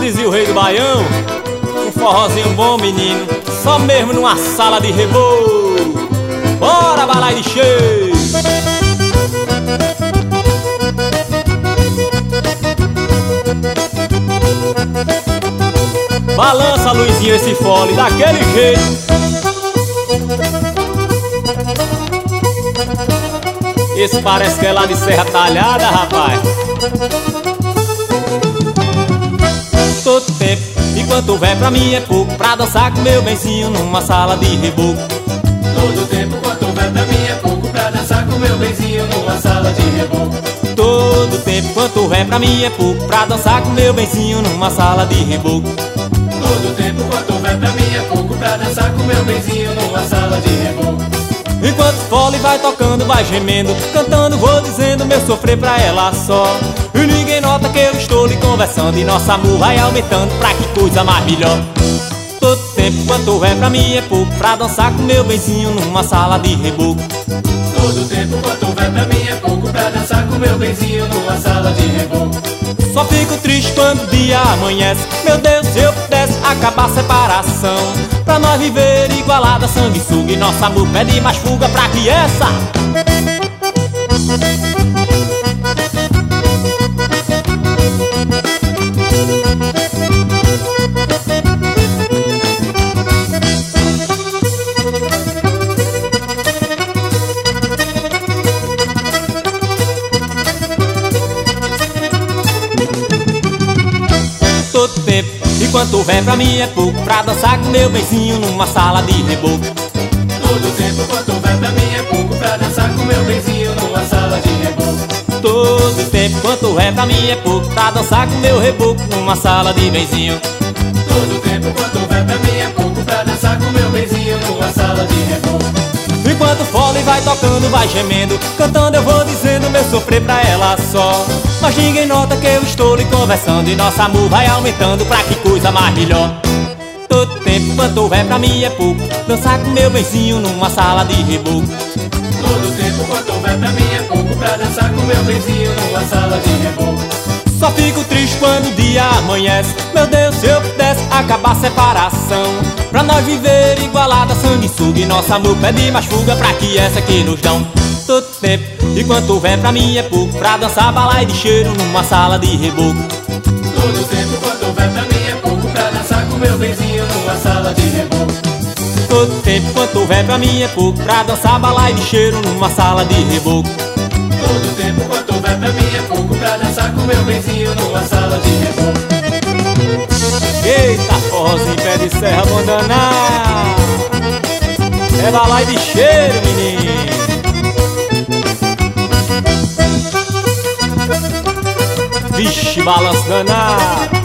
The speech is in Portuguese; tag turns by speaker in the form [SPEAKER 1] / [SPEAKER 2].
[SPEAKER 1] dizia o rei do Baião, um forrozinho bom, menino, só mesmo numa sala de reboco. Bora, balaio de cheio! Balança, Luizinho, esse fole daquele jeito. Esse parece que é lá de Serra Talhada, rapaz. Todo tempo, enquanto houver pra mim é pouco, pra dançar com meu benzinho numa sala de reboco.
[SPEAKER 2] Todo tempo, quanto houver pra mim é pouco, pra dançar com meu benzinho numa sala de reboco.
[SPEAKER 1] Todo tempo, quanto houver pra mim é pouco, pra dançar com meu benzinho numa sala de reboco.
[SPEAKER 2] Todo tempo, quanto houver pra mim é pouco, pra dançar com meu benzinho numa sala de reboco.
[SPEAKER 1] Enquanto o fole vai tocando, vai gemendo, cantando, vou dizendo meu sofrer pra ela só. E ninguém nota que eu estou lhe conversando, e nosso amor vai aumentando pra que coisa mais melhor. Todo tempo, quanto houver pra mim é pouco, pra dançar com meu benzinho numa sala de reboco.
[SPEAKER 2] Todo tempo, quanto houver pra mim é pouco, pra dançar com meu benzinho numa sala de reboco.
[SPEAKER 1] Só fico triste quando o dia amanhece. Meu Deus, se eu pudesse acabar a separação, pra nós viver igualada, sanguessuga, e nosso amor pede mais fuga pra que essa. Todo tempo, enquanto houver pra mim é pouco, pra dançar com meu benzinho numa sala de reboco.
[SPEAKER 2] Todo tempo, quanto houver pra mim é pouco, pra dançar com meu benzinho numa sala de reboco.
[SPEAKER 1] Todo tempo, quanto houver pra mim é pouco, pra dançar com meu reboco numa sala de benzinho.
[SPEAKER 2] Todo tempo, quanto houver pra mim é pouco, pra dançar com meu benzinho numa sala de reboco.
[SPEAKER 1] Enquanto o fole vai tocando, vai gemendo, cantando eu vou dizendo meu sofrer pra ela só. Mas ninguém nota que eu estou lhe conversando, e nosso amor vai aumentando pra que coisa mais melhor. Todo tempo, quanto houver pra mim é pouco, dançar com meu benzinho numa sala de reboco.
[SPEAKER 2] Todo tempo, quanto houver pra mim é pouco, pra dançar com meu benzinho numa sala de reboco.
[SPEAKER 1] Só fico triste quando o dia amanhece. Meu Deus, se eu pudesse acabar a separação, pra nós viver igualada, sanguessuga, e nosso amor pede mais fuga pra que essa que nos dão. Todo tempo, enquanto houver pra mim é pouco, pra dançar balaio de cheiro numa sala de reboco.
[SPEAKER 2] Todo tempo, quanto houver pra mim é pouco, pra dançar com meu benzinho numa sala de reboco.
[SPEAKER 1] Todo tempo, quanto houver pra mim é pouco, pra dançar balaio de cheiro numa sala de reboco.
[SPEAKER 2] Todo tempo, quanto houver pra mim é pouco, pra dançar com meu benzinho numa sala de reboco.
[SPEAKER 1] Eita, forrozinho pé de serra, bom danar. É balaio de cheiro, menino. Vixe, balanço danado.